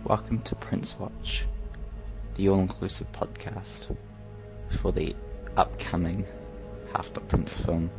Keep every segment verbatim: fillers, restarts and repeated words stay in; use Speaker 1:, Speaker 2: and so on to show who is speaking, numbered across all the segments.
Speaker 1: welcome to Prince Watch, the all-inclusive podcast for the upcoming Half-Blood Prince film.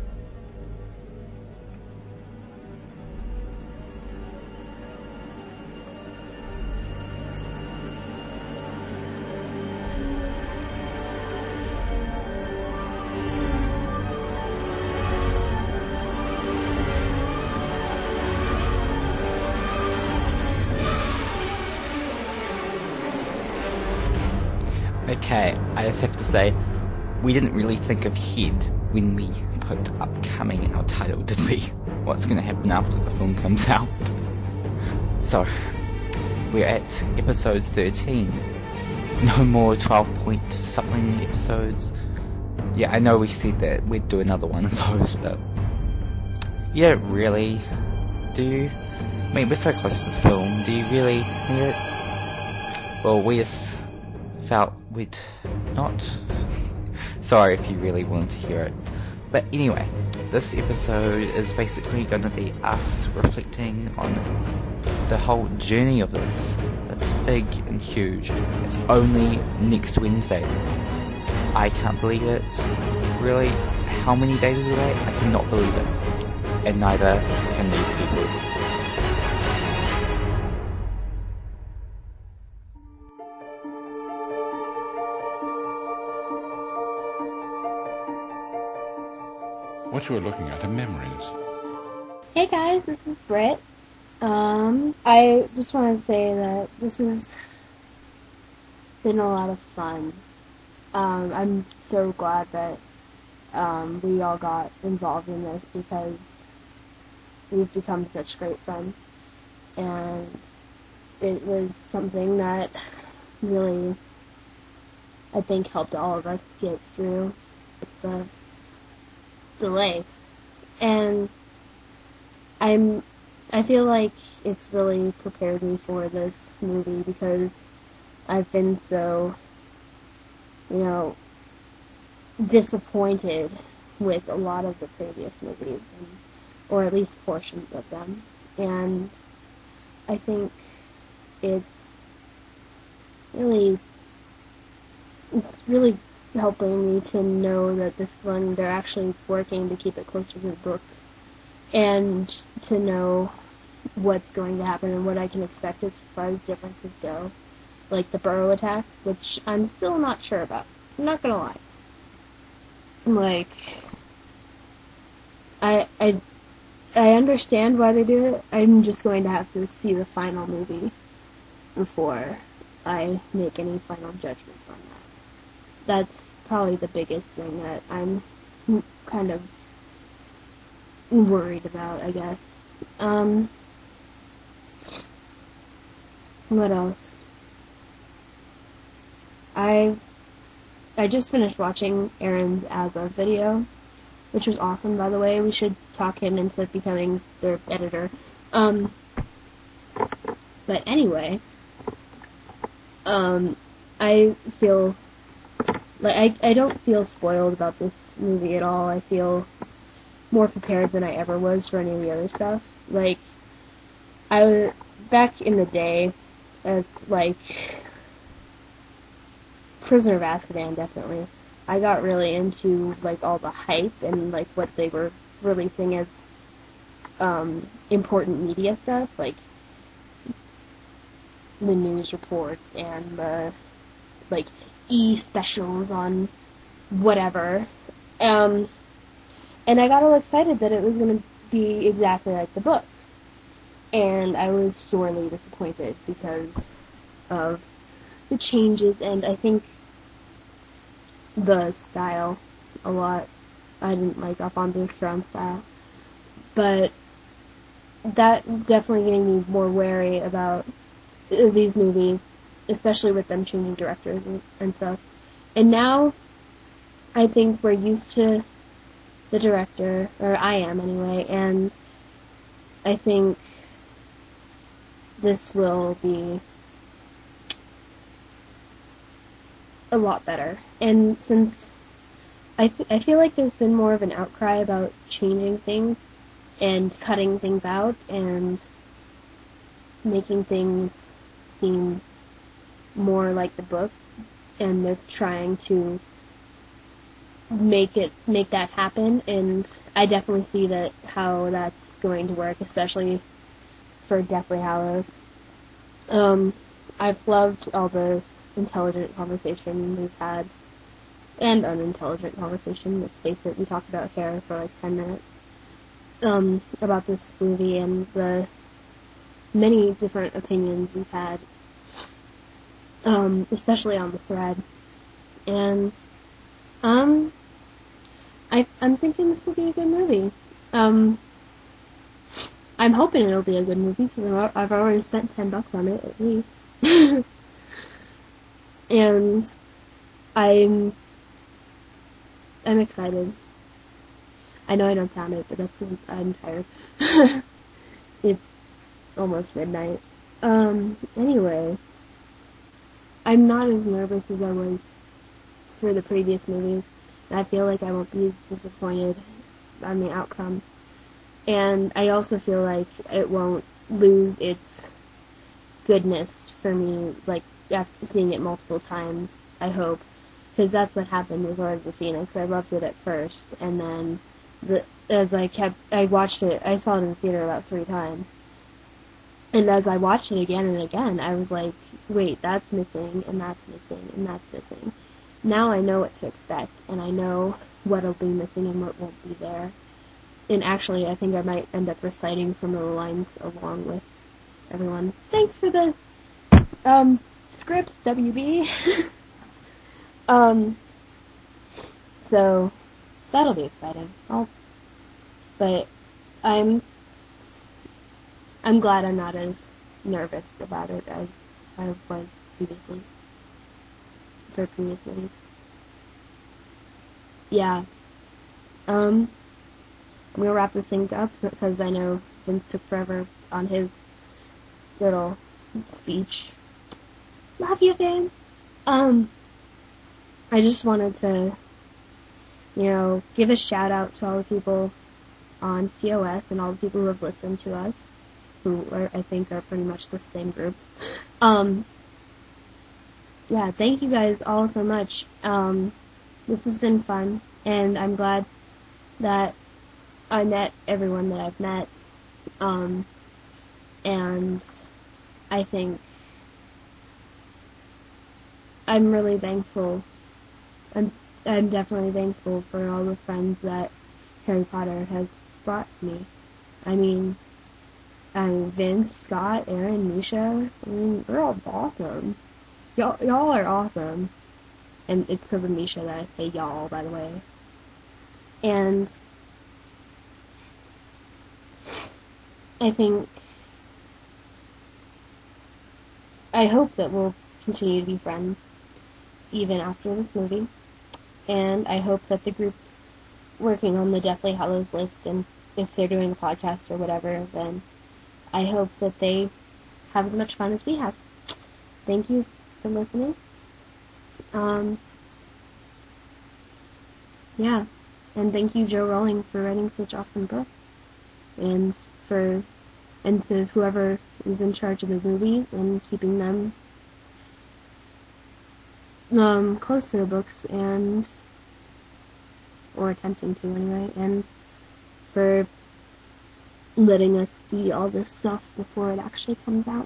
Speaker 1: Okay, I just have to say, we didn't really think of head when we put upcoming in our title, did we? What's going to happen after the film comes out? So, we're at episode thirteen. No more twelve point something episodes. Yeah, I know we said that we'd do another one of those, but you don't really, do you? I mean, we're so close to the film, do you really need it? Well, we just felt we'd not. Sorry if you really wanted to hear it. But anyway, this episode is basically going to be us reflecting on the whole journey of this. That's big and huge. It's only next Wednesday. I can't believe it. Really, how many days is away? I cannot believe it. And neither can these people.
Speaker 2: What you are looking at are memories.
Speaker 3: Hey guys, this is Britt. Um, I just want to say that this has been a lot of fun. Um, I'm so glad that um, we all got involved in this because we've become such great friends. And it was something that really, I think, helped all of us get through the delay. And I'm I feel like it's really prepared me for this movie because I've been so, you know, disappointed with a lot of the previous movies, and, or at least portions of them. And I think it's really it's really helping me to know that this one, they're actually working to keep it closer to the book, and to know what's going to happen and what I can expect as far as differences go. Like the burrow attack, which I'm still not sure about. I'm not gonna lie. Like, I, I, I understand why they do it. I'm just going to have to see the final movie before I make any final judgments on that. That's probably the biggest thing that I'm kind of worried about, I guess. Um, what else? I I just finished watching Aaron's As Of video, which was awesome, by the way. We should talk him into becoming their editor. Um, but anyway, um, I feel like I, I don't feel spoiled about this movie at all. I feel more prepared than I ever was for any of the other stuff. Like, I was, back in the day, uh, like, Prisoner of Azkaban, definitely, I got really into, like, all the hype and, like, what they were releasing as, um, important media stuff, like, the news reports and the, like, E-specials on whatever. Um, and I got all excited that it was going to be exactly like the book. And I was sorely disappointed because of the changes, and I think the style a lot. I didn't like Alfonso Cuarón's style. But that definitely made me more wary about these movies, especially with them changing directors and, and stuff. And now, I think we're used to the director, or I am anyway, and I think this will be a lot better. And since I, th- I feel like there's been more of an outcry about changing things and cutting things out and making things seem more like the book, and they're trying to make it make that happen, and I definitely see that how that's going to work, especially for Deathly Hallows. Um, I've loved all the intelligent conversation we've had, and unintelligent conversation. Let's face it, we talked about hair for like ten minutes. Um, about this movie and the many different opinions we've had, um, especially on the thread. And, um, I, I'm thinking this will be a good movie. Um, I'm hoping it'll be a good movie, because I've already spent ten bucks on it, at least. And I'm, I'm excited. I know I don't sound it, but that's because I'm tired. It's almost midnight. Um, anyway, I'm not as nervous as I was for the previous movies, and I feel like I won't be as disappointed on the outcome. And I also feel like it won't lose its goodness for me, like, after seeing it multiple times, I hope. Because that's what happened with Order of the Phoenix. I loved it at first, and then the, as I kept, I watched it, I saw it in the theater about three times. And as I watched it again and again, I was like, wait, that's missing, and that's missing, and that's missing. Now I know what to expect, and I know what'll be missing and what won't be there. And actually, I think I might end up reciting some of the lines along with everyone. Thanks for the, um, scripts, W B. um, so, that'll be exciting. I'll, but I'm, I'm glad I'm not as nervous about it as I was previously, for previous movies. Yeah. Um, I'm gonna wrap this thing up because I know Vince took forever on his little speech. Love you, Vince. Um, I just wanted to, you know, give a shout out to all the people on C O S and all the people who have listened to us, who are, I think, are pretty much the same group. Um, yeah, thank you guys all so much. Um, this has been fun, and I'm glad that I met everyone that I've met, um, and I think I'm really thankful. I'm I'm definitely thankful for all the friends that Harry Potter has brought to me. I mean, I mean Vince, Scott, Aaron, Misha. I mean, we're all awesome. Y'all, y'all are awesome, and it's because of Misha that I say y'all, by the way. And I think, I hope that we'll continue to be friends even after this movie, and I hope that the group working on the Deathly Hallows list, and if they're doing a podcast or whatever, then I hope that they have as much fun as we have. Thank you for listening. Um, yeah, and thank you, Joe Rowling, for writing such awesome books, and for and to whoever is in charge of the movies and keeping them um, close to the books, and or attempting to anyway, and for letting us see all this stuff before it actually comes out.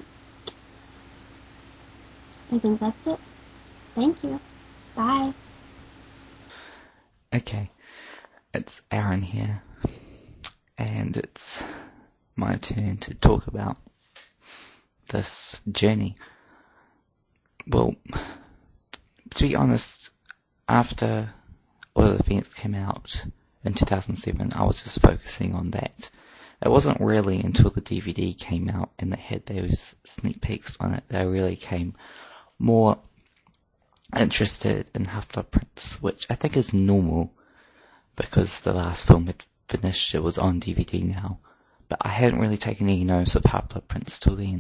Speaker 3: I think that's it. Thank you. Bye.
Speaker 1: Okay, it's Aaron here, and it's my turn to talk about this journey. Well, to be honest, after Order of the Phoenix came out in two thousand seven, I was just focusing on that. It wasn't really until the D V D came out and it had those sneak peeks on it that I really came more interested in Half-Blood Prince, which I think is normal because the last film had finished, it was on D V D now, but I hadn't really taken any notice of Half-Blood Prince till then.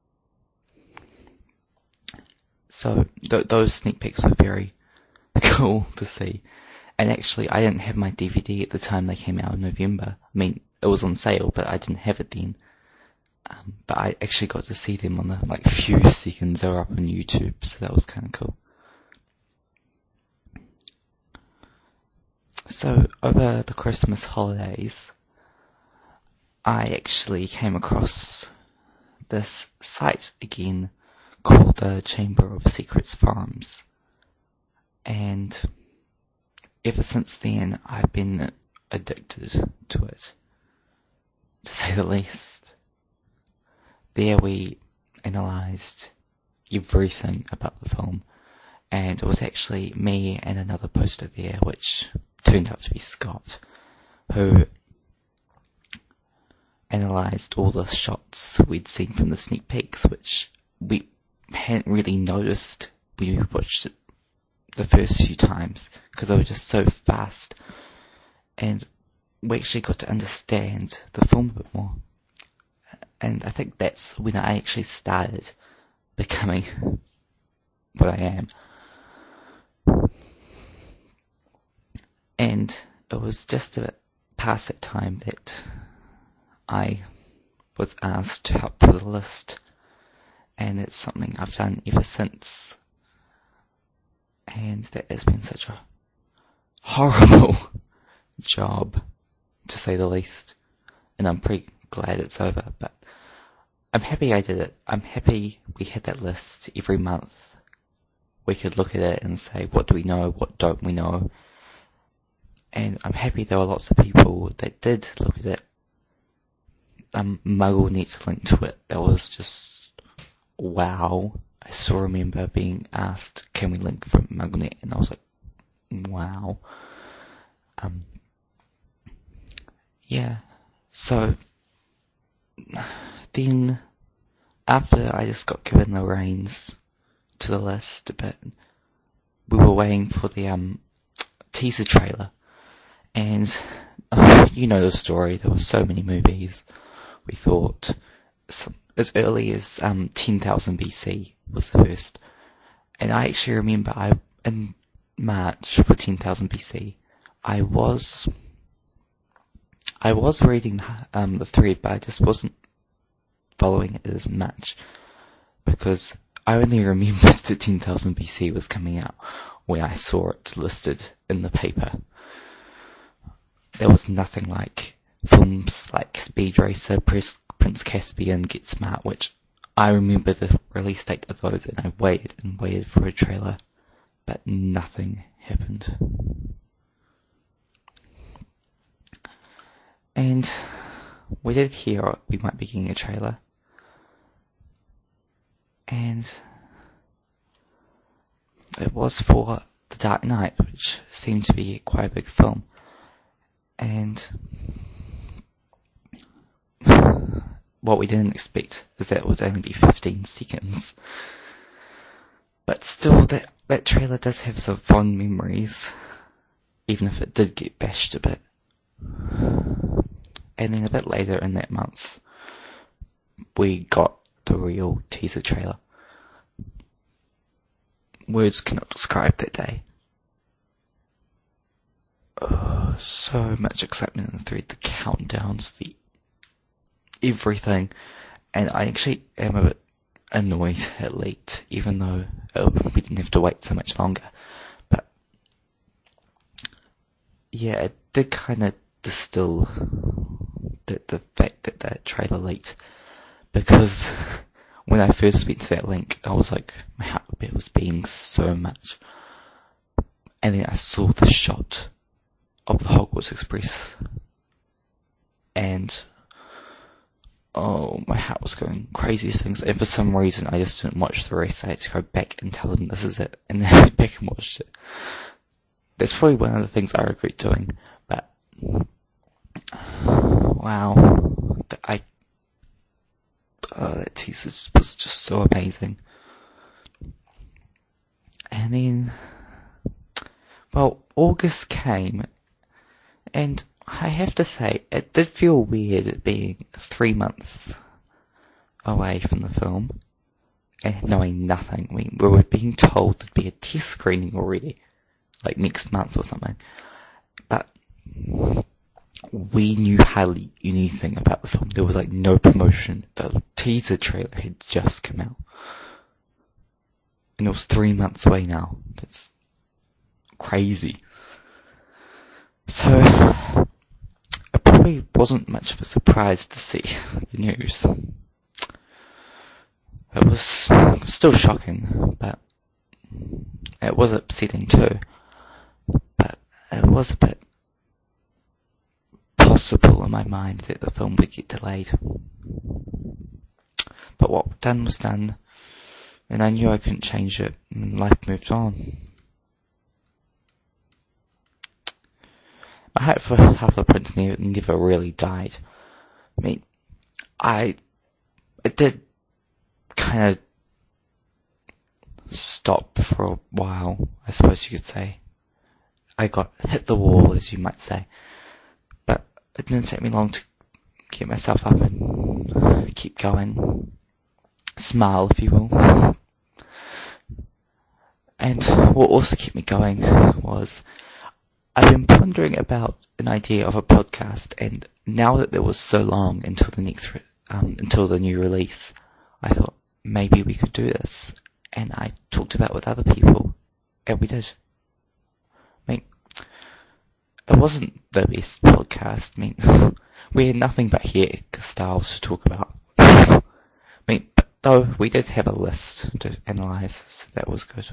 Speaker 1: So th- those sneak peeks were very cool to see. And actually, I didn't have my D V D at the time they came out in November. I mean, it was on sale, but I didn't have it then. Um, but I actually got to see them on the like few seconds they were up on YouTube, so that was kind of cool. So over the Christmas holidays, I actually came across this site again called the Chamber of Secrets Forums, and ever since then I've been addicted to it, to say the least. There we analysed everything about the film, and it was actually me and another poster there, which turned out to be Scott, who analysed all the shots we'd seen from the sneak peeks, which we hadn't really noticed when we watched it the first few times, because they were just so fast, and we actually got to understand the film a bit more. And I think that's when I actually started becoming what I am. And it was just a bit past that time that I was asked to help with a list, and it's something I've done ever since. And that has been such a horrible job, to say the least. And I'm pretty glad it's over, but I'm happy I did it. I'm happy we had that list every month. We could look at it and say, what do we know, what don't we know? And I'm happy there were lots of people that did look at it. Um, Muggle needs a link to it. That was just, wow. I still remember being asked, can we link from MuggleNet? And I was like, wow. Um, yeah. So, then, after I just got given the reins to the list a bit, we were waiting for the, um, teaser trailer. And, oh, you know the story, there were so many movies. We thought, some, as early as, um, ten thousand B C was the first. And I actually remember I, in March for ten thousand B C, I was, I was reading, um, the thread, but I just wasn't following it as much, because I only remembered that ten thousand B C was coming out when I saw it listed in the paper. There was nothing like films like Speed Racer, Prince Caspian, Get Smart, which I remember the release date of those, and I waited and waited for a trailer, but nothing happened. And we did hear we might be getting a trailer, and it was for The Dark Knight, which seemed to be quite a big film. And what we didn't expect is that it would only be fifteen seconds. But still, that, that trailer does have some fond memories, even if it did get bashed a bit. And then a bit later in that month, we got the real teaser trailer. Words cannot describe that day. Oh, so much excitement in the thread, the countdowns, the everything, and I actually am a bit annoyed at late, even though oh, we didn't have to wait so much longer. But yeah, it did kind of distill the, the fact that that trailer leaked, because when I first went to that link, I was like, my heart was beating so much, and then I saw the shot of the Hogwarts Express, and oh, my heart was going crazy things, and for some reason I just didn't watch the rest. I had to go back and tell them this is it, and then I went back and watched it. That's probably one of the things I regret doing, but wow, I oh, that teaser was just so amazing. And then, well, August came, and I have to say, it did feel weird being three months away from the film and knowing nothing. I mean, we were being told there'd be a test screening already, like next month or something. But we knew hardly anything about the film. There was like no promotion. The teaser trailer had just come out. And it was three months away now. That's crazy. So, it probably wasn't much of a surprise to see the news. It was still shocking, but it was upsetting too. But it was a bit possible in my mind that the film would get delayed. But what was done was done, and I knew I couldn't change it, and life moved on. My hope for Half-Blood Prince never, never really died. I mean, I, it did kind of stop for a while, I suppose you could say. I got hit the wall, as you might say. But it didn't take me long to get myself up and keep going. Smile, if you will. And what also kept me going was, I've been pondering about an idea of a podcast, and now that there was so long until the next, re- um, until the new release, I thought maybe we could do this. And I talked about it with other people, and we did. I mean, it wasn't the best podcast. I mean, we had nothing but hair styles to talk about. I mean, but though we did have a list to analyse, so that was good.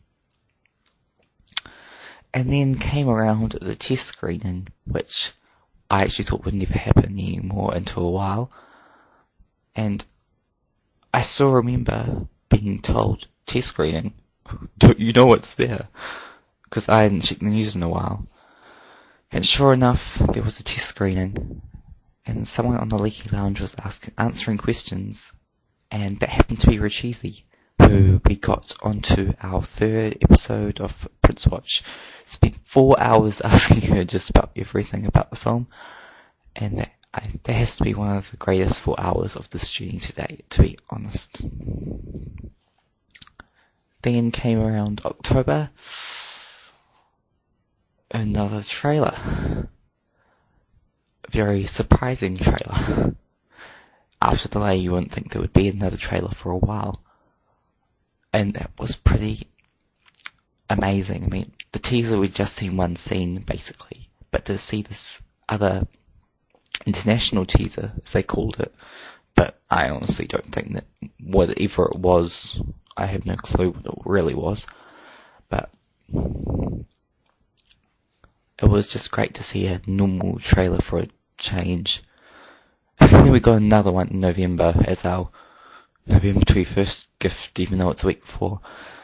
Speaker 1: And then came around the test screening, which I actually thought would never happen anymore until a while. And I still remember being told, test screening, don't you know what's there? Because I hadn't checked the news in a while. And sure enough, there was a test screening, and someone on the Leaky Lounge was asking, answering questions, and that happened to be Rachizi, who we got onto our third episode of Prince Watch. Spent four hours asking her just about everything about the film, and that, I, that has to be one of the greatest four hours of this journey today, to be honest. Then came around October, another trailer. A very surprising trailer. After the delay, you wouldn't think there would be another trailer for a while. And that was pretty amazing. I mean, the teaser, we'd just seen one scene, basically. But to see this other international teaser, as they called it, but I honestly don't think that whatever it was, I have no clue what it really was. But it was just great to see a normal trailer for a change. And then we got another one in November as our November twenty-first gift, even though it's a week before.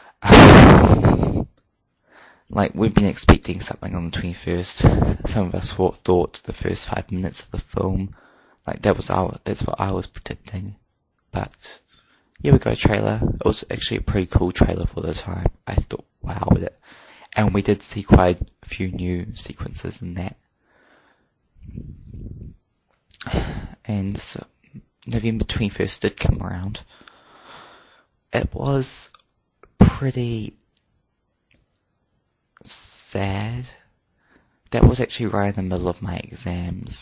Speaker 1: Like, we've been expecting something on the twenty-first. Some of us thought, thought the first five minutes of the film. Like, that was our, that's what I was predicting. But, here we go, trailer. It was actually a pretty cool trailer for the time. I thought, wow, with it. And we did see quite a few new sequences in that. And so, November twenty-first did come around. It was pretty sad. That was actually right in the middle of my exams.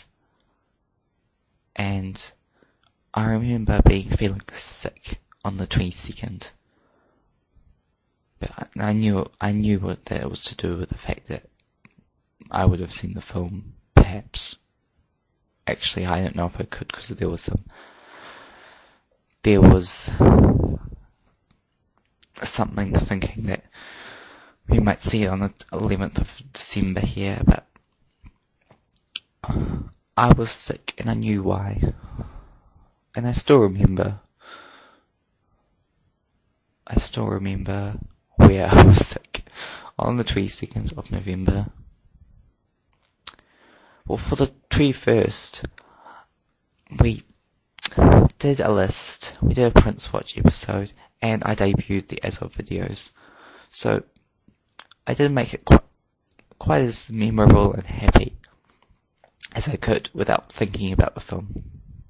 Speaker 1: And I remember being feeling sick on the twenty-second. But I, I knew I knew what that it was to do with the fact that I would have seen the film, perhaps. Actually, I don't know if I could, because there was some, there was something thinking that we might see it on the eleventh of December here, but I was sick and I knew why. And I still remember, I still remember where I was sick on the twenty-second of November. Well, for the twenty-first, we did a list, we did a Prince Watch episode, and I debuted the as of videos. So, I did make it quite, quite as memorable and happy as I could without thinking about the film.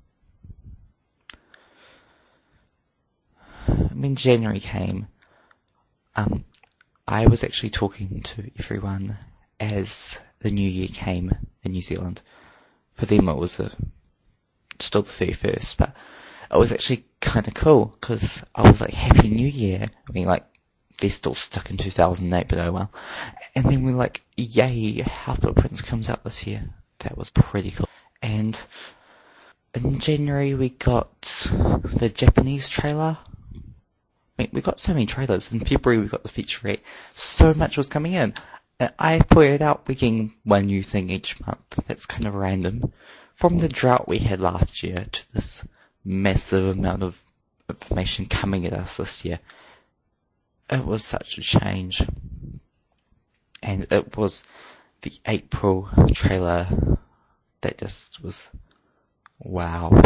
Speaker 1: When January came, um, I was actually talking to everyone as the new year came in New Zealand for them it was a, still the thirty-first, but it was actually kind of cool, because I was like, Happy New Year. I mean, like, they're still stuck in two thousand eight, but oh well. And then we're like, yay, Half-Blood Prince comes out this year. That was pretty cool. And in January we got the Japanese trailer. I mean, we got so many trailers. In February we got the featurette. So much was coming in. And I pointed out we're getting one new thing each month. That's kind of random. From the drought we had last year to this massive amount of information coming at us this year. It was such a change. And it was the April trailer that just was wow.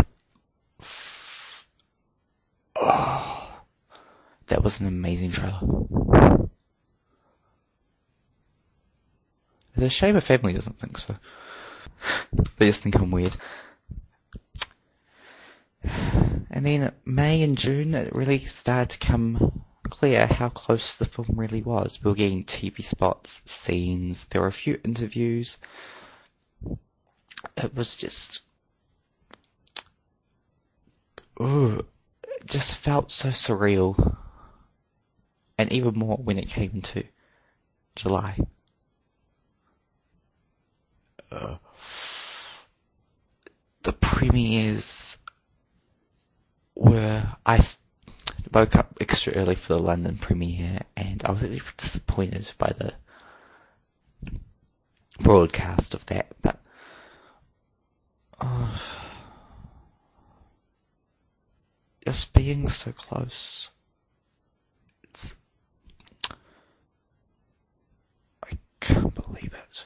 Speaker 1: Oh, that was an amazing trailer. It's a shame a family doesn't think so. They just think I'm weird. And then May and June, it really started to come clear how close the film really was. We were getting T V spots, scenes, there were a few interviews. It was just, ooh, it just felt so surreal. And even more when it came to July. Uh, the premieres were, I woke up extra early for the London premiere, and I was really disappointed by the broadcast of that, but uh, just being so close, it's, I can't believe it.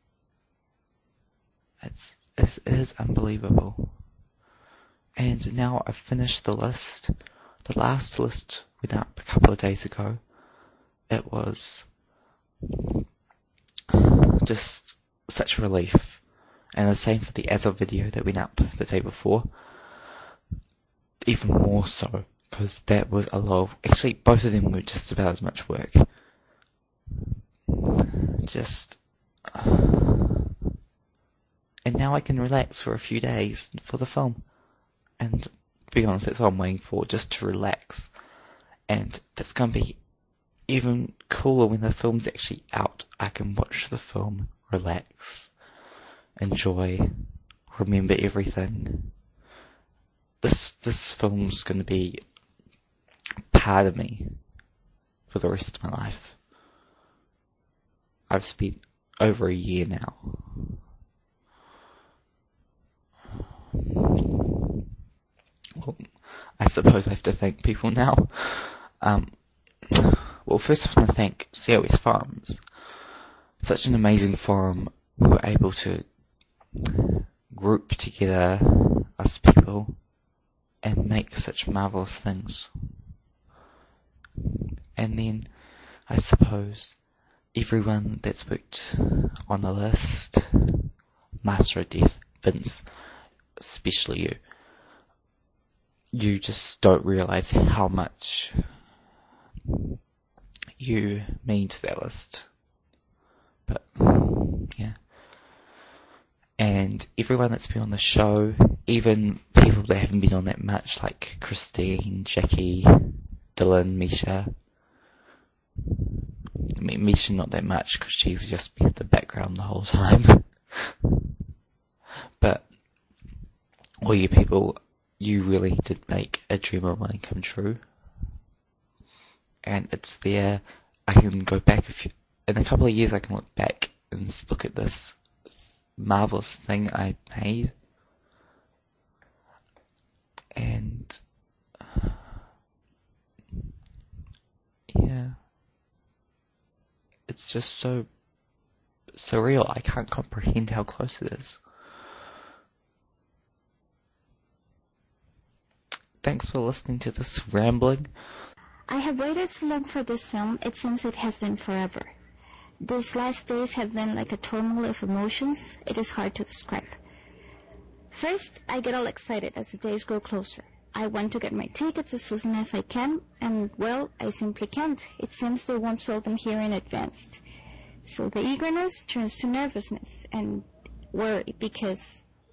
Speaker 1: It's, it is unbelievable. And now I've finished the list. The last list went up a couple of days ago. It was just such a relief. And the same for the As Of video that went up the day before. Even more so, because that was a lot of, actually both of them were just about as much work. Just, and now I can relax for a few days for the film. And to be honest, that's what I'm waiting for, just to relax. And that's going to be even cooler when the film's actually out. I can watch the film, relax, enjoy, remember everything. This this film's going to be part of me for the rest of my life. I've spent over a year now. Well, I suppose I have to thank people now. Um, well, first I want to thank C O S Forums. Such an amazing forum. We were able to group together us people and make such marvellous things. And then, I suppose, everyone that's worked on the list, Master of Death, Vince, especially you, you just don't realise how much you mean to that list. But, yeah. And everyone that's been on the show, even people that haven't been on that much, like Christine, Jackie, Dylan, Misha. I mean, Misha not that much, because she's just been at the background the whole time. But, all you people, you really did make a dream of mine come true. And it's there. I can go back a few, in a couple of years I can look back and look at this marvellous thing I made. And, yeah. It's just so surreal. I can't comprehend how close it is. Thanks for listening to this rambling.
Speaker 4: I have waited so long for this film, it seems it has been forever. These last days have been like a turmoil of emotions. It is hard to describe. First, I get all excited as the days grow closer. I want to get my tickets as soon as I can, and, well, I simply can't. It seems they won't sell them here in advance. So the eagerness turns to nervousness and worry because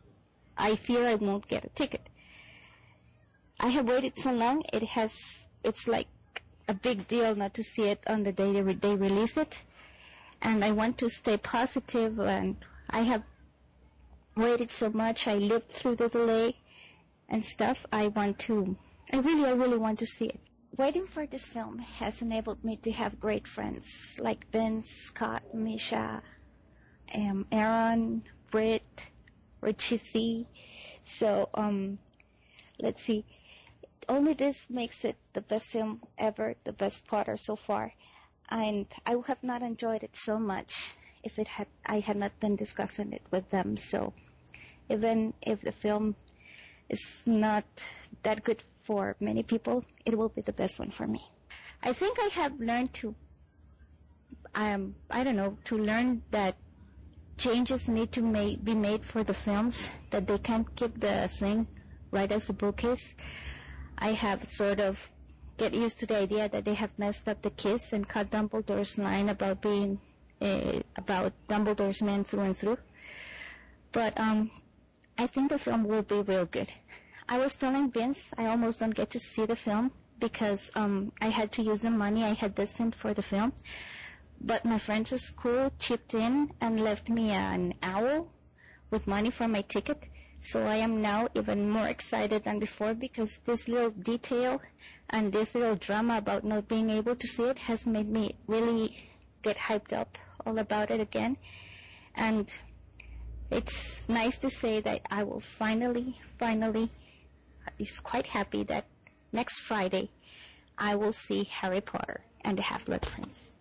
Speaker 4: I fear I won't get a ticket. I have waited so long, it has, it's like a big deal not to see it on the day they, re- they release it. And I want to stay positive, and I have waited so much, I lived through the delay and stuff. I want to, I really, I really want to see it. Waiting for this film has enabled me to have great friends like Vince, Scott, Misha, um, Aaron, Britt, Richie C. So, um, let's see. Only this makes it the best film ever, the best Potter so far. And I would have not enjoyed it so much if it had, I had not been discussing it with them. So, even if the film is not that good for many people, it will be the best one for me. I think I have learned to, um, I don't know, to learn that changes need to ma- be made for the films, that they can't keep the thing right as the book is. I have sort of get used to the idea that they have messed up the kiss and cut Dumbledore's line about being, uh, about Dumbledore's man through and through. But, um, I think the film will be real good. I was telling Vince I almost don't get to see the film because um, I had to use the money I had destined for the film. But my friends at school chipped in and left me an owl with money for my ticket. So I am now even more excited than before because this little detail and this little drama about not being able to see it has made me really get hyped up all about it again. And it's nice to say that I will finally, finally, is quite happy that next Friday I will see Harry Potter and the Half-Blood Prince.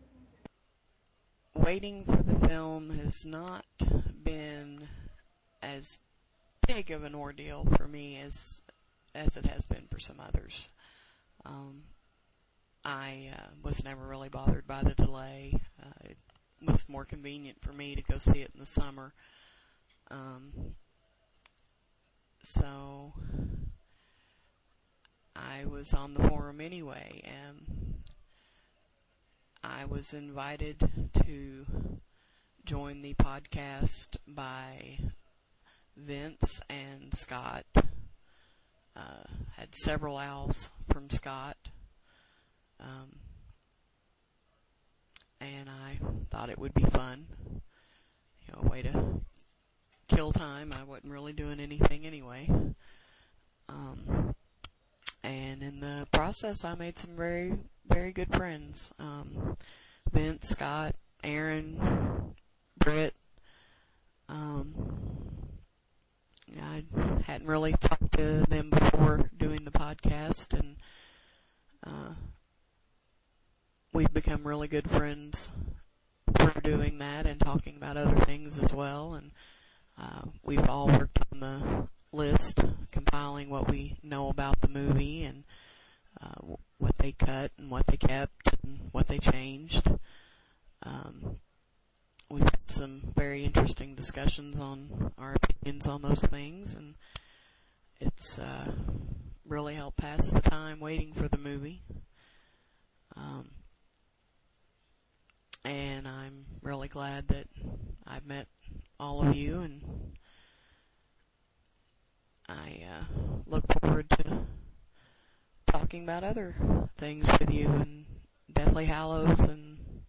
Speaker 5: Waiting for the film has not been as big of an ordeal for me as as it has been for some others. Um, I uh, was never really bothered by the delay. Uh, it was more convenient for me to go see it in the summer. Um, so I was on the forum anyway, and I was invited to join the podcast by Vince and Scott. Uh, had several owls from Scott. Um, and I thought it would be fun. You know, a way to kill time. I wasn't really doing anything anyway. Um, and in the process, I made some very, very good friends. Um, Vince, Scott, Aaron, Britt. Um, yeah, I hadn't really talked to them before doing the podcast, and uh, we've become really good friends through doing that and talking about other things as well. And uh, we've all worked on the list, compiling what we know about the movie and uh, what they cut and what they kept and what they changed. Um, we've had some very interesting discussions on our opinions on those things, and it's uh, really helped pass the time waiting for the movie. Um, and I'm really glad that I've met all of you, and I uh, look forward to talking about other things with you, and Deathly Hallows and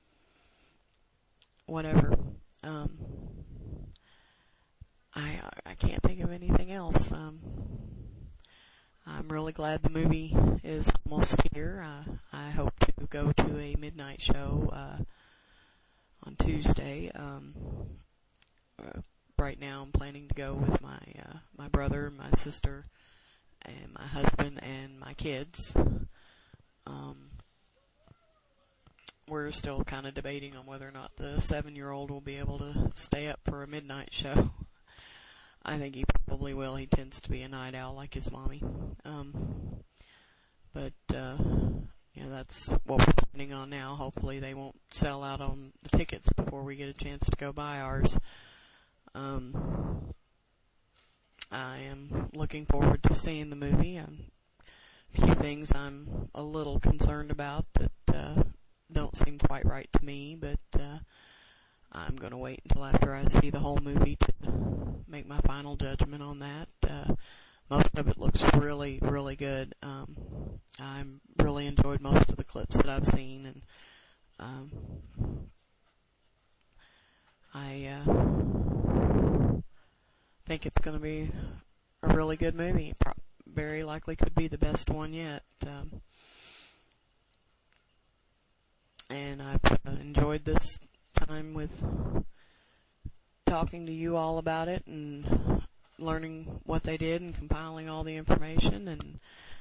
Speaker 5: whatever. Um, I I can't think of anything else. Um, I'm really glad the movie is almost here. Uh, I hope to go to a midnight show uh, on Tuesday. Um, uh, right now, I'm planning to go with my uh, my brother, my sister, and my husband and my kids. Um, we're still kind of debating on whether or not the seven-year-old will be able to stay up for a midnight show. I think he probably will. He tends to be a night owl like his mommy. Um, but, uh, you know, that's what we're planning on now. Hopefully they won't sell out on the tickets before we get a chance to go buy ours. Um, I am looking forward to seeing the movie. Um, a few things I'm a little concerned about that, uh, don't seem quite right to me, but, uh, I'm gonna wait until after I see the whole movie to make make my final judgment on that. Uh, most of it looks really, really good. Um, I really enjoyed most of the clips that I've seen, and um, I uh, think it's going to be a really good movie. Pro- very likely could be the best one yet. Um, and I've uh, enjoyed this time with talking to you all about it and learning what they did and compiling all the information, and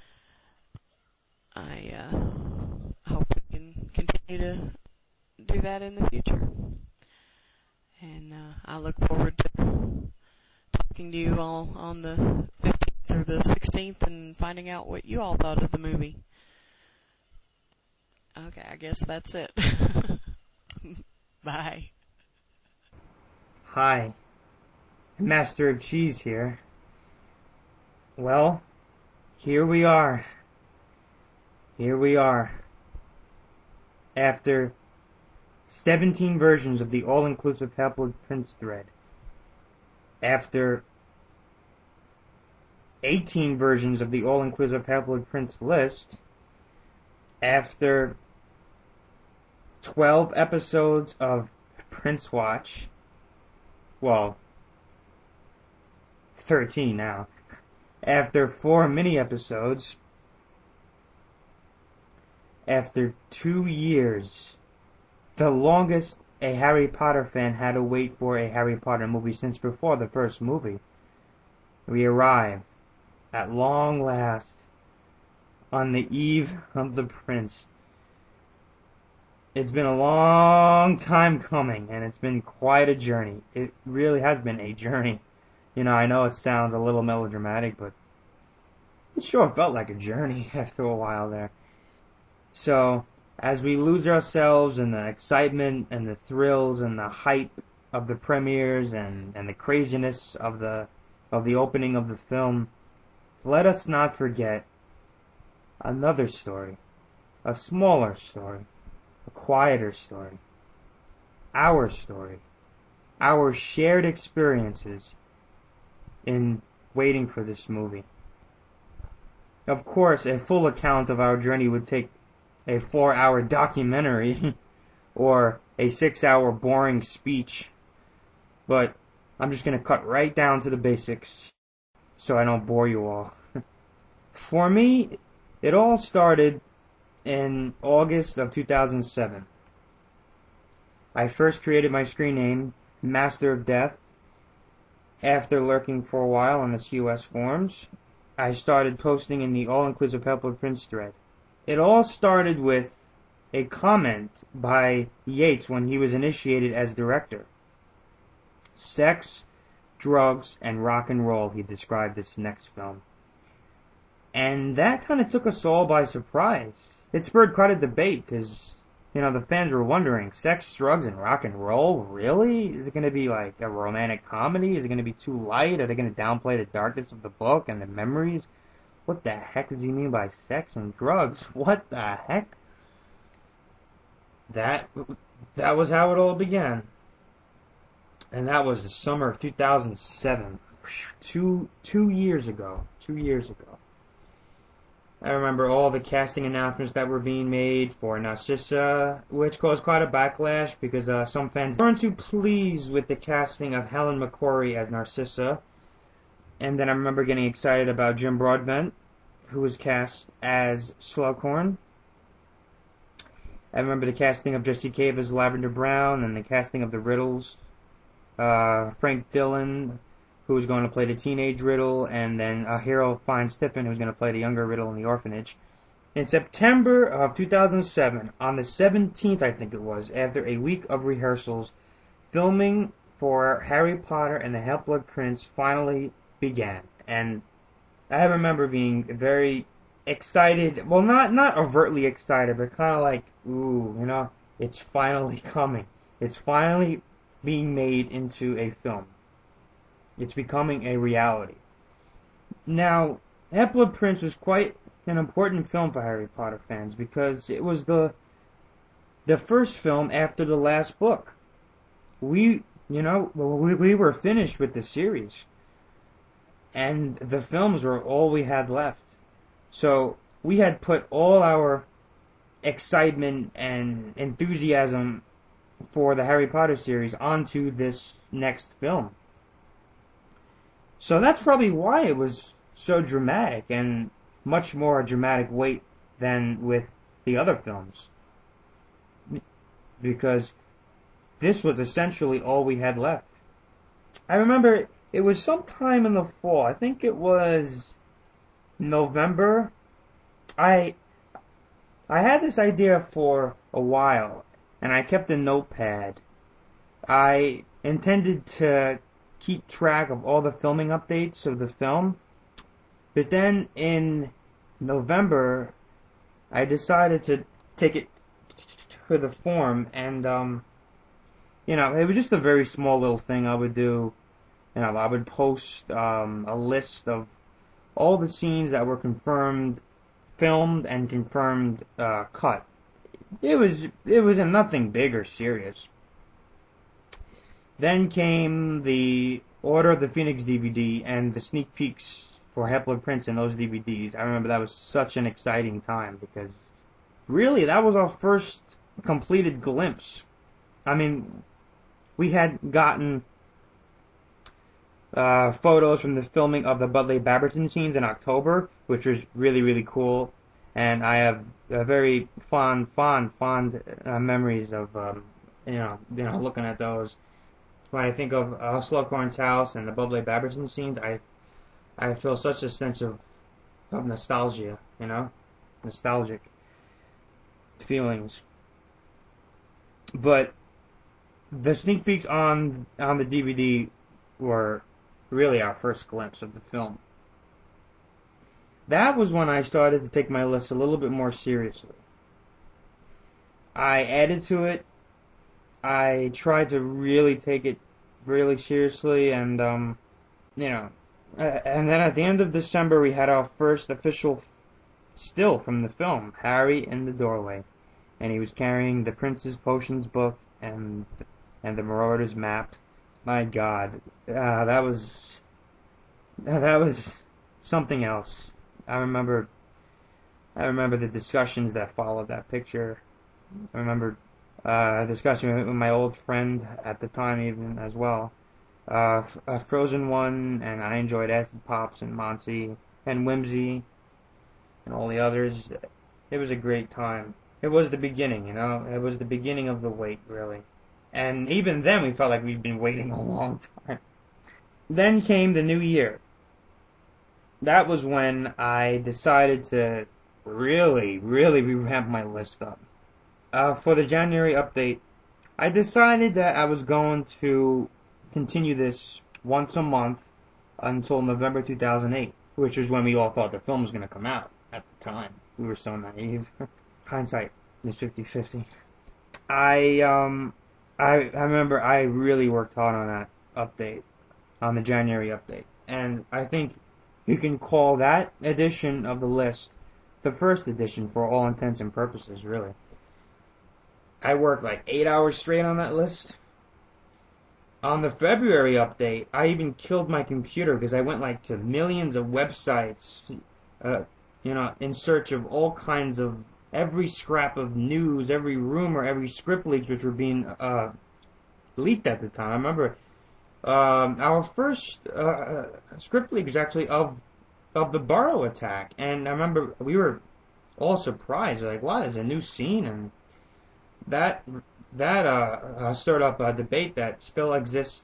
Speaker 5: I uh, hope we can continue to do that in the future. And uh, I look forward to talking to you all on the fifteenth or the sixteenth and finding out what you all thought of the movie. Okay, I guess that's it. Bye.
Speaker 6: Hi, Master of Cheese here. Well, here we are. Here we are. After seventeen versions of the all-inclusive Half-Blood Prince thread. After eighteen versions of the all-inclusive Half-Blood Prince list. After twelve episodes of Prince Watch. Well, thirteen now. After four mini-episodes. After two years. The longest a Harry Potter fan had to wait for a Harry Potter movie since before the first movie. We arrive, at long last, on the eve of the Prince. It's been a long time coming, and it's been quite a journey. It really has been a journey. You know, I know it sounds a little melodramatic, but it sure felt like a journey after a while there. So, as we lose ourselves in the excitement and the thrills and the hype of the premieres and, and the craziness of the of the opening of the film, let us not forget another story, a smaller story, a quieter story, our story, our shared experiences in waiting for this movie. Of course, a full account of our journey would take a four-hour documentary or a six-hour boring speech, but I'm just going to cut right down to the basics so I don't bore you all. For me, it all started in August of two thousand seven. I first created my screen name, Master of Death. After lurking for a while on the C U S forums, I started posting in the all-inclusive Half-Blood Prince thread. It all started with a comment by Yates when he was initiated as director. Sex, drugs, and rock and roll, he described this next film. And that kind of took us all by surprise. It spurred quite a debate because, you know, the fans were wondering, sex, drugs, and rock and roll? Really? Is it going to be like a romantic comedy? Is it going to be too light? Are they going to downplay the darkness of the book and the memories? What the heck does he mean by sex and drugs? What the heck? That, that was how it all began. And that was the summer of two thousand seven. Two, two years ago. Two years ago. I remember all the casting announcements that were being made for Narcissa, which caused quite a backlash because uh, some fans weren't too pleased with the casting of Helen McCrory as Narcissa. And then I remember getting excited about Jim Broadbent, who was cast as Slughorn. I remember the casting of Jesse Cave as Lavender Brown, and the casting of the Riddles. Uh, Frank Dillon, who was going to play the teenage Riddle, and then uh, Harold Fine-Stiffen, who was going to play the younger Riddle in the orphanage. In September of two thousand seven, on the seventeenth, I think it was, after a week of rehearsals, filming for Harry Potter and the Half-Blood Prince finally began. And I remember being very excited, well, not, not overtly excited, but kind of like, ooh, you know, it's finally coming. It's finally being made into a film. It's becoming a reality. Now, Half-Blood Prince was quite an important film for Harry Potter fans because it was the the first film after the last book. We, you know, we, we were finished with the series. and the films were all we had left. So we had put all our excitement and enthusiasm for the Harry Potter series onto this next film. So that's probably why it was so dramatic and much more dramatic weight than with the other films. Because this was essentially all we had left. I remember it was sometime in the fall. I think it was November. I I had this idea for a while, and I kept a notepad. I intended to keep track of all the filming updates of the film, but then in November, I decided to take it to the form, and um, you know, it was just a very small little thing I would do. You know, I would post um, a list of all the scenes that were confirmed filmed and confirmed uh, cut. It was it was nothing big or serious. Then came the Order of the Phoenix D V D and the sneak peeks for Half-Blood Prince in those D V Ds. I remember that was such an exciting time because really that was our first completed glimpse. I mean, we had gotten uh, photos from the filming of the Budleigh Babberton scenes in October, which was really, really cool. And I have uh, very fond, fond, fond uh, memories of, um, you know, you know, looking at those. When I think of uh, Slughorn's house and the Budleigh Babberton scenes, I, I feel such a sense of, of nostalgia, you know, nostalgic feelings. But the sneak peeks on on the D V D were really our first glimpse of the film. That was when I started to take my list a little bit more seriously. I added to it. I tried to really take it really seriously, and um, you know, uh, and then at the end of December we had our first official still from the film, Harry in the doorway, and he was carrying the Prince's Potions book and and the Marauder's map. My God, uh, that was uh, that was something else. I remember, I remember the discussions that followed that picture. I remember uh, a discussion with my old friend at the time, even as well. Uh, uh, Frozen One, and I enjoyed Acid Pops and Monty and Whimsy and all the others. It was a great time. It was the beginning, you know. It was the beginning of the wait, really. And even then, we felt like we'd been waiting a long time. Then came the new year. That was when I decided to really, really revamp my list up. Uh, for the January update, I decided that I was going to continue this once a month until November two thousand eight, which was when we all thought the film was going to come out at the time. We were so naive. Hindsight is fifty fifty. I, um, I, I remember I really worked hard on that update, on the January update. And I think you can call that edition of the list the first edition for all intents and purposes, really. I worked like eight hours straight on that list. On the February update, I even killed my computer because I went like to millions of websites, uh, you know, in search of all kinds of, every scrap of news, every rumor, every script leaks which were being uh, leaked at the time. I remember um, our first uh, script leak was actually of of the Burrow attack, and I remember we were all surprised, like, "What is a new scene?" And that that uh, uh, stirred up a debate that still exists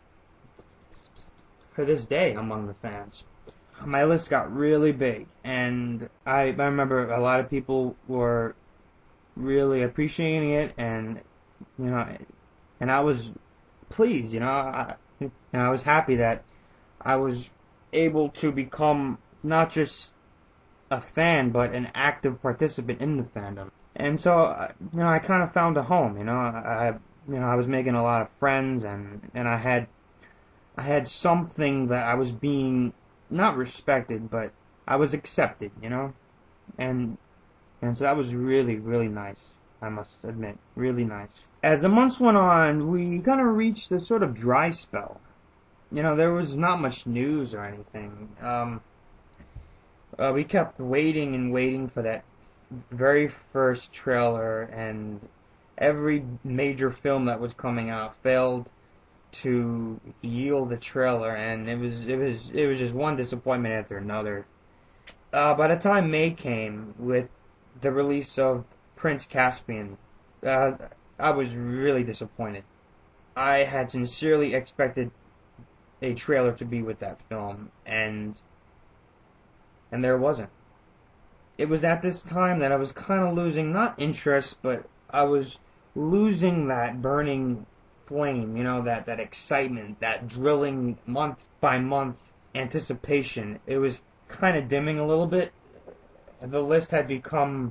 Speaker 6: to this day among the fans. My list got really big, and I, I remember a lot of people were really appreciating it, and you know, and I was pleased, you know, I, and I was happy that I was able to become not just a fan, but an active participant in the fandom. And so, you know, I kind of found a home, you know, I, you know, I was making a lot of friends, and, and I had, I had something that I was being not respected, but I was accepted, you know, and, and so that was really, really nice, I must admit, really nice. As the months went on, we kind of reached a sort of dry spell. you know, there was not much news or anything. Um, uh, we kept waiting and waiting for that very first trailer, and every major film that was coming out failed to yield a trailer, and it was it was it was just one disappointment after another. Uh, by the time May came with the release of Prince Caspian, uh, I was really disappointed. I had sincerely expected a trailer to be with that film, and and there wasn't. It was at this time that I was kind of losing, not interest, but I was losing that burning flame, you know, that, that excitement, that drilling month by month anticipation. It was kind of dimming a little bit. The list had become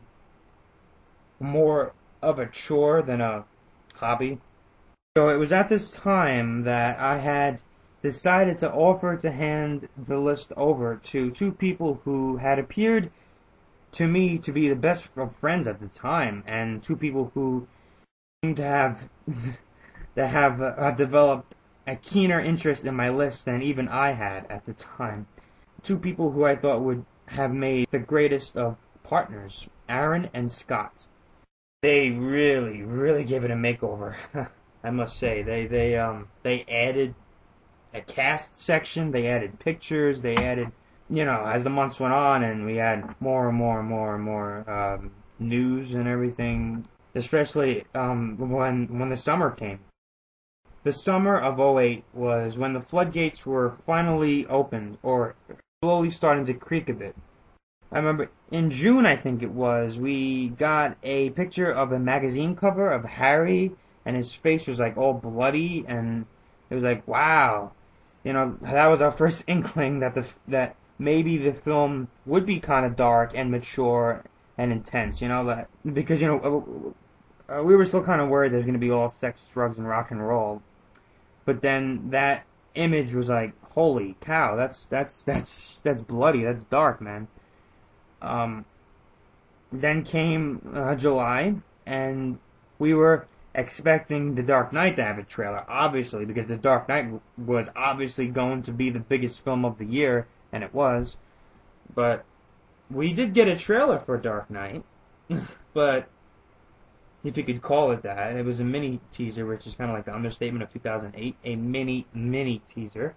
Speaker 6: more of a chore than a hobby. So it was at this time that I had decided to offer to hand the list over to two people who had appeared to me to be the best of friends at the time, and two people who seemed to have that have uh, developed a keener interest in my list than even I had at the time. Two people who I thought would have made the greatest of partners, Aaron and Scott. They really, really gave it a makeover. I must say, they they um they added a cast section, they added pictures, they added, you know, as the months went on, and we had more and more and more and more um, news and everything. Especially um, when when the summer came. The summer of oh eight was when the floodgates were finally opened, or slowly starting to creak a bit. I remember in June, I think it was, we got a picture of a magazine cover of Harry, and his face was like all bloody, and it was like, wow, you know, that was our first inkling that the that maybe the film would be kind of dark and mature and intense, you know, that because you know uh, we were still kind of worried there's going to be all sex, drugs, and rock and roll, but then that image was like, holy cow, that's that's that's that's bloody, that's dark, man. Um, then came uh, July, and we were expecting The Dark Knight to have a trailer, obviously, because The Dark Knight was obviously going to be the biggest film of the year, and it was. But we did get a trailer for Dark Knight, but if you could call it that, it was a mini teaser, which is kind of like the understatement of two thousand eight, a mini, mini teaser.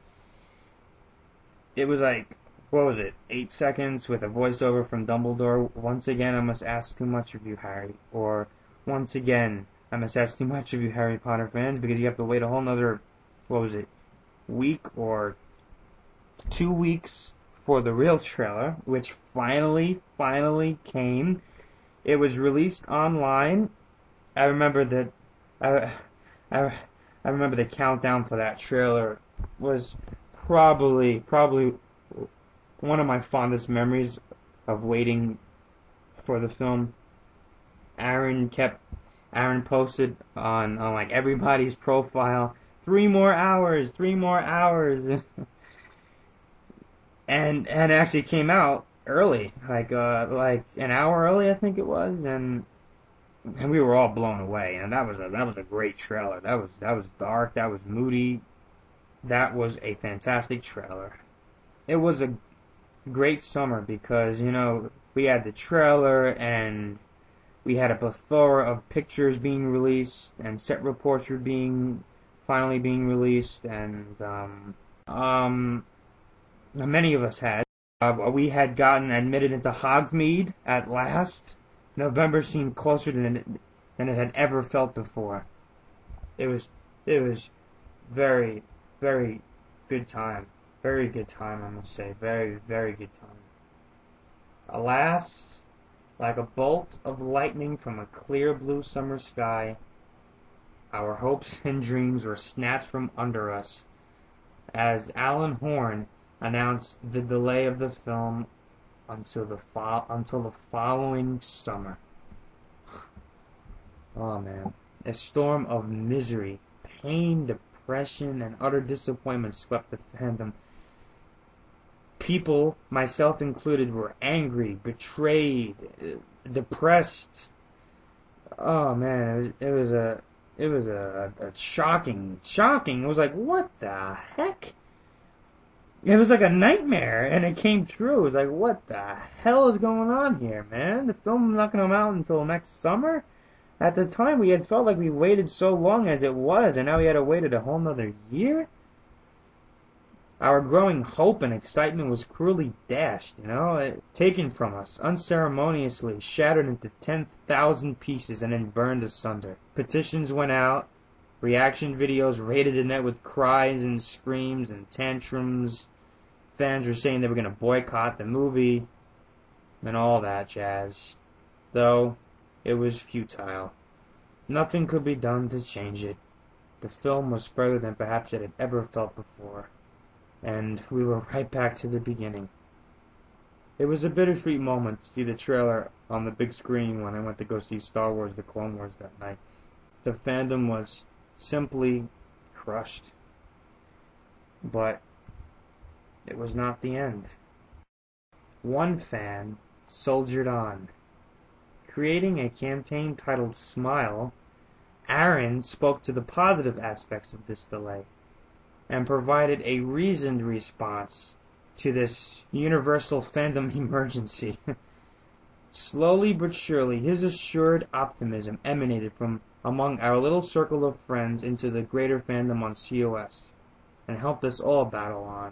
Speaker 6: It was like, what was it, eight seconds with a voiceover from Dumbledore. Once again, I must ask too much of you, Harry. Or, once again, I must ask too much of you, Harry Potter fans, because you have to wait a whole nother, what was it, week or two weeks for the real trailer, which finally, finally came. It was released online. I remember that, I, I, I remember the countdown for that trailer was probably, probably one of my fondest memories of waiting for the film. Aaron kept, Aaron posted on, on like everybody's profile, three more hours, three more hours. and, and it actually came out early, like, uh, like an hour early, I think it was, and, and we were all blown away, and that was a, that was a great trailer. That was, that was dark, that was moody, that was a fantastic trailer. It was a great summer because, you know, we had the trailer and we had a plethora of pictures being released and set reports were being finally being released, and um, um, many of us had. Uh, we had gotten admitted into Hogsmeade at last. November seemed closer than it, than it had ever felt before. It was it was very, very good time. Very good time, I must say. Very, very good time. Alas, like a bolt of lightning from a clear blue summer sky, our hopes and dreams were snatched from under us as Alan Horn announced the delay of the film until the fo- until the following summer. Oh man. A storm of misery, pain, depression, and utter disappointment swept the fandom. People, myself included, were angry, betrayed, depressed. Oh man, it was, it was a, it was a, a shocking, shocking. It was like, what the heck? it was like a nightmare, and it came true. It was like, what the hell is going on here, man? The film's not going to come out until next summer? At the time, we had felt like we waited so long as it was, and now we had to wait a whole nother year? Our growing hope and excitement was cruelly dashed, you know, it, taken from us, unceremoniously, shattered into ten thousand pieces and then burned asunder. Petitions went out, reaction videos raided the net with cries and screams and tantrums. Fans were saying they were going to boycott the movie and all that jazz. Though, it was futile. Nothing could be done to change it. The film was further than perhaps it had ever felt before. And we were right back to the beginning. It was a bittersweet moment to see the trailer on the big screen when I went to go see Star Wars The Clone Wars that night. The fandom was simply crushed. But it was not the end. One fan soldiered on. Creating a campaign titled Smile, Aaron spoke to the positive aspects of this delay and provided a reasoned response to this universal fandom emergency. Slowly but surely, his assured optimism emanated from among our little circle of friends into the greater fandom on C O S, and helped us all battle on.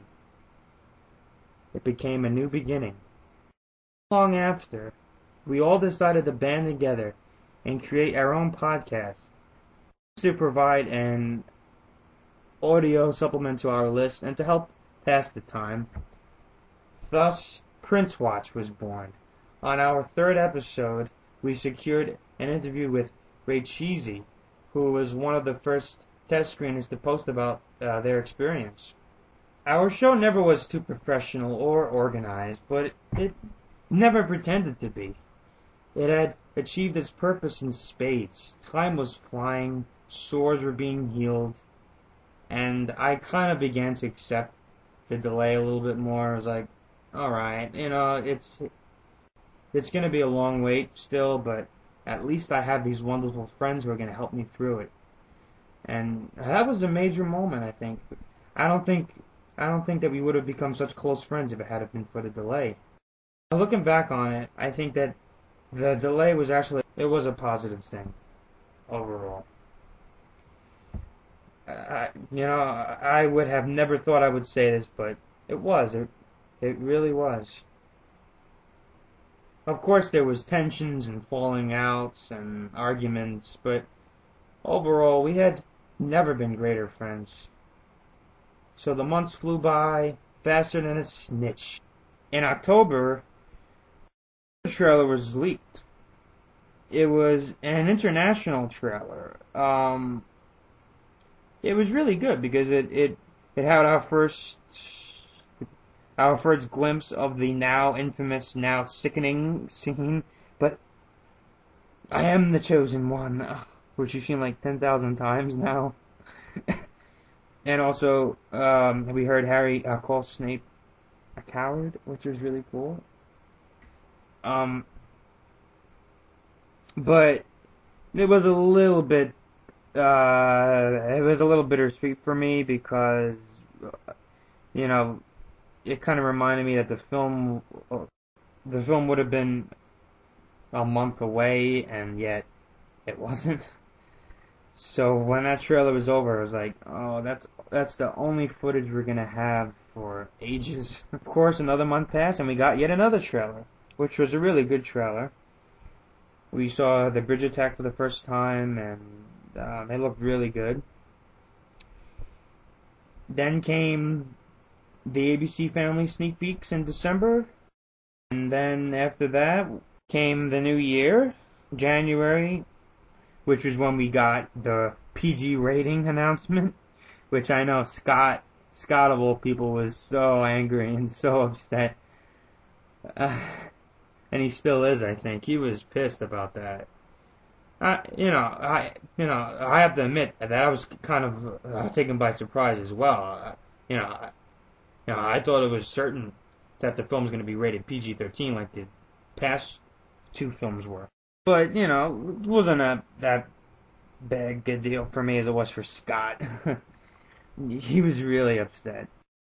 Speaker 6: It became a new beginning. Long after, we all decided to band together and create our own podcast to provide an audio supplement to our list and to help pass the time. Thus, Prince Watch was born. On our third episode, we secured an interview with Ray Cheesy, who was one of the first test screeners to post about uh, their experience. Our show never was too professional or organized, but it never pretended to be. It had achieved its purpose in spades. Time was flying, sores were being healed, and I kind of began to accept the delay a little bit more. I was like, alright, you know, it's it's going to be a long wait still, but at least I have these wonderful friends who are going to help me through it. And that was a major moment, I think. I don't think I don't think that we would have become such close friends if it hadn't been for the delay. Looking back on it, I think that the delay was actually, it was a positive thing overall. I, you know, I would have never thought I would say this, but it was. It, it really was. Of course, there was tensions and falling outs and arguments, but overall, we had never been greater friends. So the months flew by faster than a snitch. In October, the trailer was leaked. It was an international trailer. Um... It was really good because it, it, it had our first our first glimpse of the now infamous, now sickening scene. But I am the chosen one, which you've seen like ten thousand times now. And also, um, we heard Harry uh, call Snape a coward, which was really cool. Um, but it was a little bit. Uh, it was a little bittersweet for me because, you know, it kind of reminded me that the film, the film would have been a month away, and yet it wasn't. So when that trailer was over, I was like, oh, that's that's the only footage we're gonna have for ages. Of course, another month passed, and we got yet another trailer, which was a really good trailer. We saw the bridge attack for the first time, and Um, it looked really good. Then came the A B C Family sneak peeks in December. And then after that came the new year, January, which was when we got the P G rating announcement, which I know Scott, Scott of all people, was so angry and so upset. Uh, and he still is, I think. He was pissed about that. I, you know, I, you know, I have to admit that I was kind of uh, taken by surprise as well. Uh, you know, I, you know, I thought it was certain that the film was going to be rated P G thirteen like the past two films were. But you know, it wasn't a, that big a deal for me as it was for Scott. He was really upset.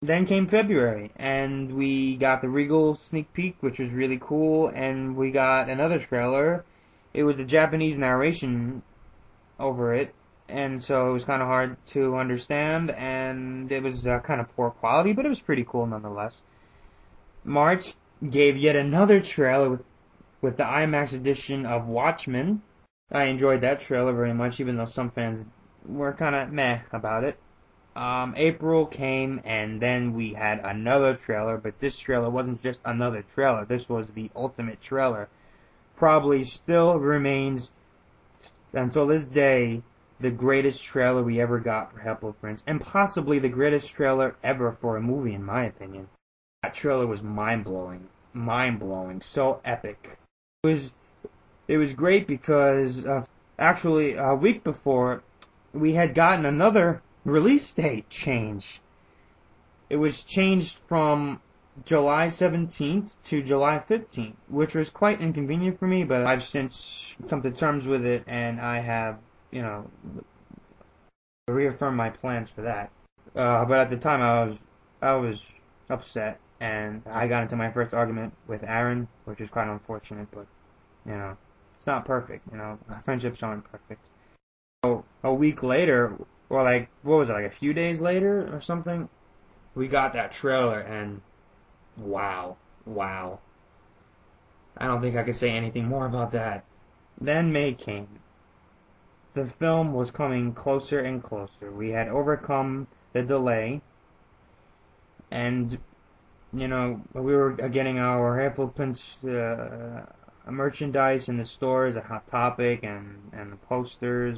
Speaker 6: then came February, and we got the Regal sneak peek, which was really cool, and we got another trailer. It was a Japanese narration over it, and so it was kind of hard to understand, and it was uh, kind of poor quality, but it was pretty cool nonetheless. March gave yet another trailer with, with the IMAX edition of Watchmen. I enjoyed that trailer very much, even though some fans were kind of meh about it. Um, April came, and then we had another trailer, but this trailer wasn't just another trailer. This was the ultimate trailer. Probably still remains, until this day, the greatest trailer we ever got for Half-Blood Prince, and possibly the greatest trailer ever for a movie, in my opinion. That trailer was mind-blowing. Mind-blowing. So epic. It was, it was great because, uh, actually, a week before, we had gotten another release date change. It was changed from July seventeenth to July fifteenth, which was quite inconvenient for me, but I've since come to terms with it, and I have, you know, reaffirmed my plans for that. Uh, but at the time, I was, I was upset, and I got into my first argument with Aaron, which is quite unfortunate, but, you know, it's not perfect, you know, friendships aren't perfect. So, a week later, or like, what was it, like a few days later or something, we got that trailer, and wow, wow. I don't think I could say anything more about that. Then May came. The film was coming closer and closer. We had overcome the delay, and, you know, we were getting our Half-Blood Prince uh, merchandise in the stores, a Hot Topic, and, and the posters.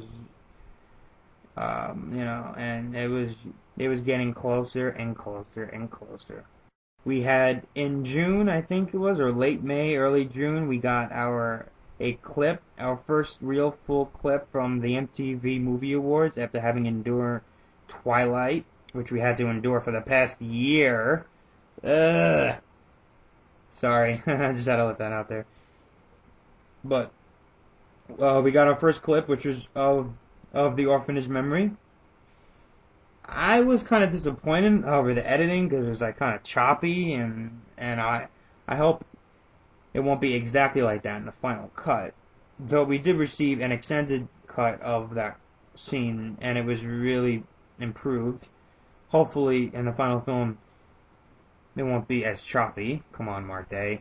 Speaker 6: Um, you know, and it was it was getting closer and closer and closer. We had in June, I think it was, or late May, early June, we got our a clip, our first real full clip from the M T V Movie Awards after having endured Twilight, which we had to endure for the past year. Ugh. Sorry, I just had to let that out there. But uh, we got our first clip, which was of of The Orphanage Memory. I was kind of disappointed over the editing because it was like kind of choppy, and and I I hope it won't be exactly like that in the final cut. Though we did receive an extended cut of that scene, and it was really improved. Hopefully, in the final film, it won't be as choppy. Come on, Mark Day.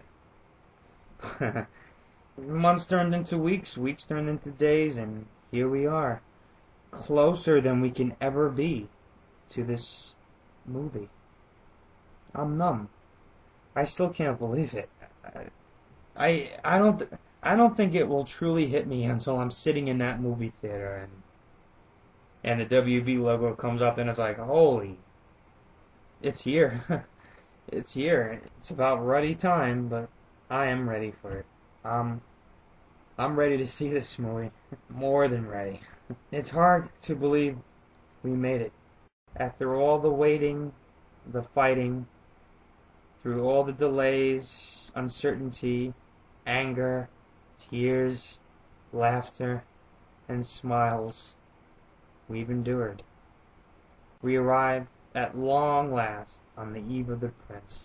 Speaker 6: Months turned into weeks, weeks turned into days, and here we are. Closer than we can ever be to this movie. I'm numb. I still can't believe it. I, I, I don't, I don't think it will truly hit me until I'm sitting in that movie theater and, and the W B logo comes up and it's like, holy, it's here. It's here. It's about ready time, but I am ready for it. Um, I'm ready to see this movie. More than ready. It's hard to believe we made it. After all the waiting, the fighting, through all the delays, uncertainty, anger, tears, laughter, and smiles, we've endured. We arrive at long last on the eve of the Prince.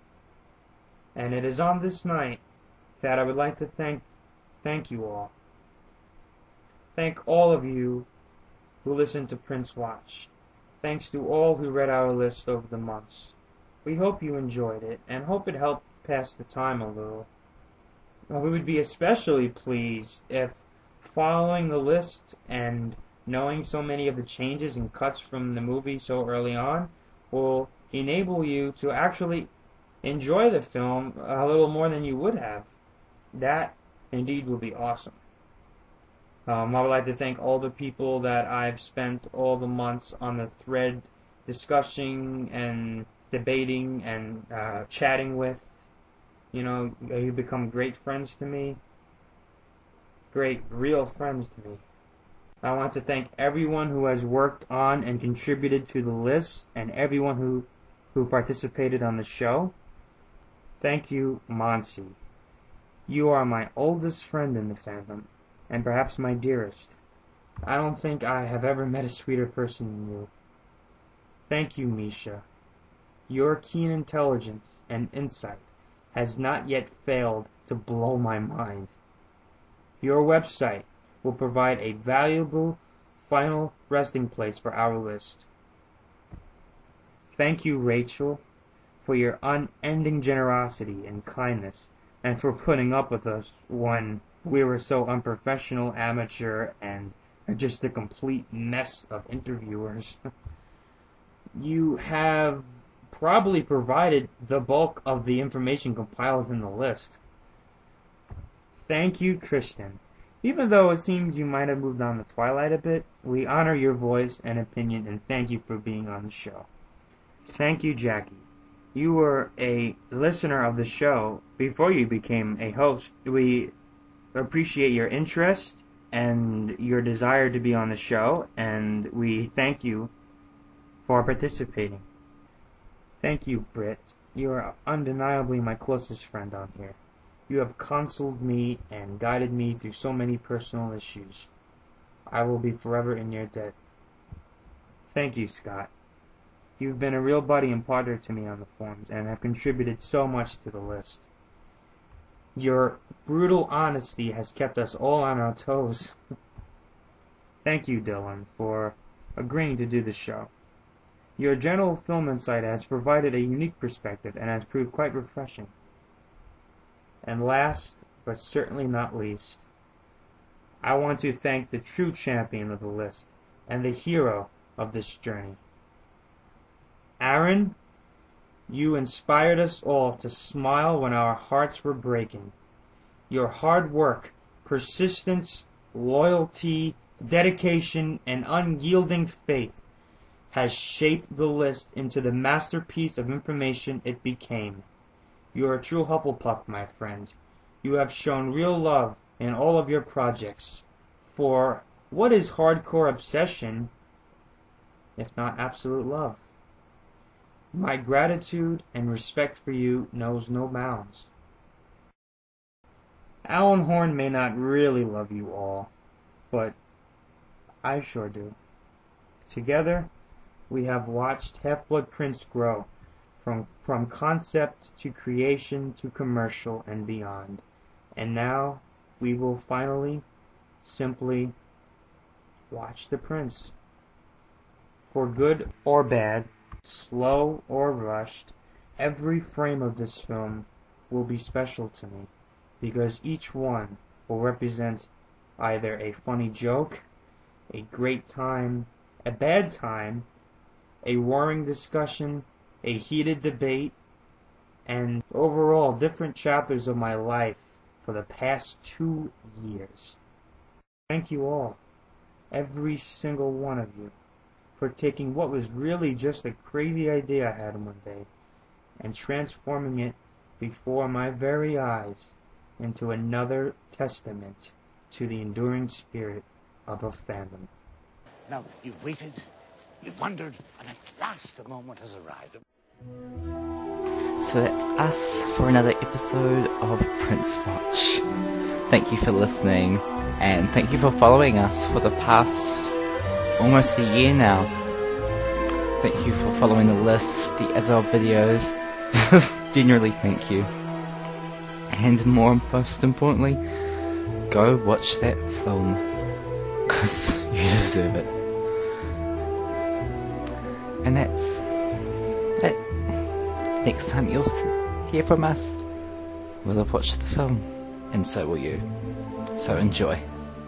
Speaker 6: And it is on this night that I would like to thank thank you all. Thank all of you who listened to Prince Watch. Thanks to all who read our list over the months. We hope you enjoyed it, and hope it helped pass the time a little. We would be especially pleased if, following the list and knowing so many of the changes and cuts from the movie so early on, will enable you to actually enjoy the film a little more than you would have. That, indeed, would be awesome. Um, I would like to thank all the people that I've spent all the months on the thread discussing and debating and uh, chatting with. You know, you become great friends to me. Great, real friends to me. I want to thank everyone who has worked on and contributed to the list, and everyone who, who participated on the show. Thank you, Monsi. You are my oldest friend in the fandom, and perhaps my dearest. I don't think I have ever met a sweeter person than you. Thank you, Misha. Your keen intelligence and insight has not yet failed to blow my mind. Your website will provide a valuable final resting place for our list. Thank you, Rachel, for your unending generosity and kindness, and for putting up with us when we were so unprofessional, amateur, and just a complete mess of interviewers. You have probably provided the bulk of the information compiled in the list. Thank you, Kristen. Even though it seems you might have moved on to Twilight a bit, we honor your voice and opinion and thank you for being on the show. Thank you, Jackie. You were a listener of the show before you became a host. We appreciate your interest and your desire to be on the show, and we thank you for participating. Thank you, Britt. You are undeniably my closest friend on here. You have counseled me and guided me through so many personal issues. I will be forever in your debt. Thank you, Scott. You've been a real buddy and partner to me on the forums and have contributed so much to the list. Your brutal honesty has kept us all on our toes. Thank you, Dylan, for agreeing to do the show. Your general film insight has provided a unique perspective and has proved quite refreshing. And last, but certainly not least, I want to thank the true champion of the list and the hero of this journey. Aaron, you inspired us all to smile when our hearts were breaking. Your hard work, persistence, loyalty, dedication, and unyielding faith has shaped the list into the masterpiece of information it became. You are a true Hufflepuff, my friend. You have shown real love in all of your projects. For what is hardcore obsession if not absolute love? My gratitude and respect for you knows no bounds. Alan Horn may not really love you all, but I sure do. Together, we have watched Half-Blood Prince grow from from concept to creation to commercial and beyond. And now we will finally simply watch the Prince. For good or bad, slow or rushed, every frame of this film will be special to me, because each one will represent either a funny joke, a great time, a bad time, a roaring discussion, a heated debate, and overall different chapters of my life for the past two years. Thank you all, every single one of you, for taking what was really just a crazy idea I had one day and transforming it before my very eyes into another testament to the enduring spirit of a fandom.
Speaker 7: Now, you've waited, you've wondered, and at last the moment has arrived.
Speaker 1: So that's us for another episode of Prince Watch. Thank you for listening, and thank you for following us for the past almost a year now. Thank you for following the list, the Azov videos. Generally, thank you. And more, most importantly, go watch that film, because you deserve it. And that's it. Next time you'll hear from us, we'll have watched the film, and so will you. So enjoy.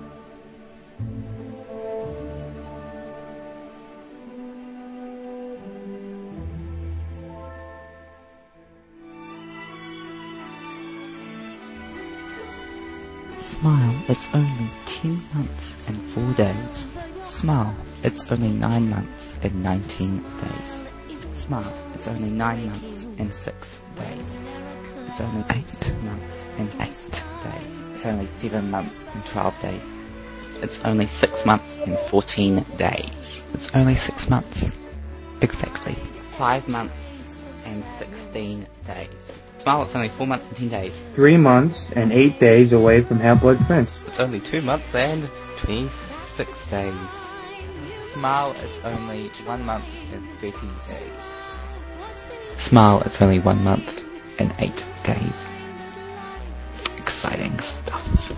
Speaker 1: Smile, it's only ten months and four days. Smile, it's only nine months and nineteen days. Smile, it's only nine months and six days. It's only eight months and eight days. It's only seven months and twelve days. It's only six months and fourteen days. It's only six months. Exactly. Five months and sixteen days. Smile, it's only four months and ten days.
Speaker 6: Three months and eight days away from Half-Blood Prince.
Speaker 1: It's only two months and twenty-six days. Smile, it's only one month and thirty days. Smile, it's only one month and eight days. Exciting stuff.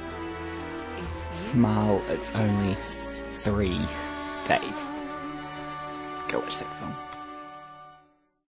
Speaker 1: Smile, it's only three days. Go watch that film.